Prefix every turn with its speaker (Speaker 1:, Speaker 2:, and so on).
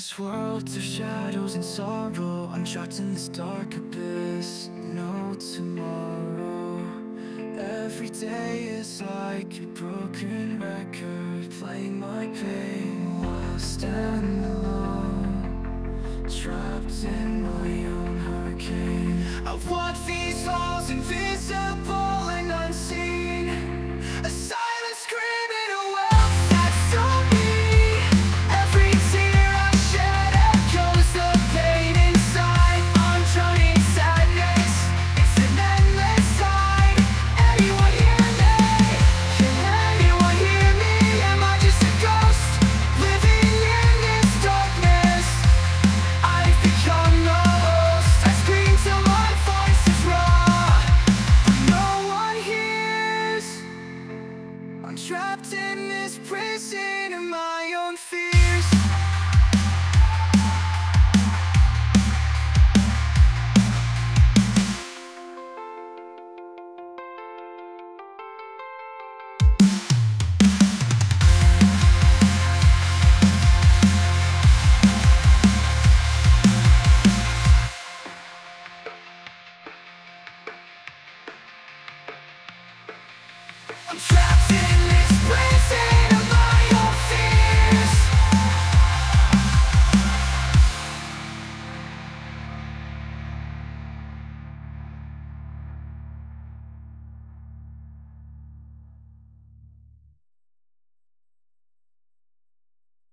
Speaker 1: this world of shadows and sorrow, I'm trapped in this dark abyss, no tomorrow. Every day is like a broken record, playing my pain while standing alone, trapped in my own hurricane. I walk these halls invisible and unseen, a silent screaming a wealth that's on me. Every tear I shed echoes the pain inside. I'm drowning in sadness, it's an endless tide. Anyone hear me? Can anyone hear me? Am I just a ghost living in this darkness? I've become the host. I scream till my voice is raw, but no one hears. I'm trapped in this prison of my own fears. I'm trapped